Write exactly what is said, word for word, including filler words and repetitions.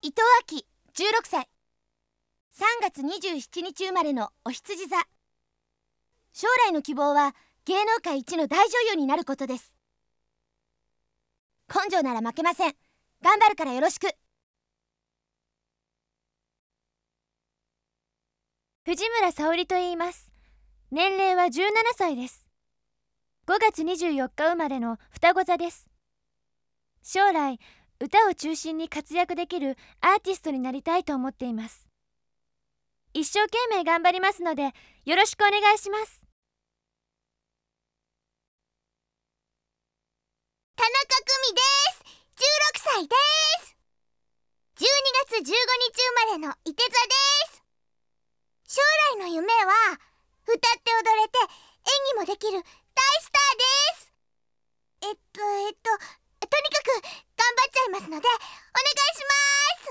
伊藤亜紀じゅうろくさい、さんがつにじゅうしちにち生まれのお羊座。将来の希望は芸能界一の大女優になることです。根性なら負けません。頑張るからよろしく。 藤村沙織と言います。年齢はじゅうななさいです。ごがつにじゅうよっか生まれの双子座です。将来歌を中心に活躍できるアーティストになりたいと思っています。一生懸命頑張りますのでよろしくお願いします。 田中久美です。じゅうろくさいです。じゅうにがつじゅうごにち生まれのいて座です。将来の夢は歌って踊れて演技もできる大スターです。えっとえっととにかく頑張っちゃいますのでお願いします。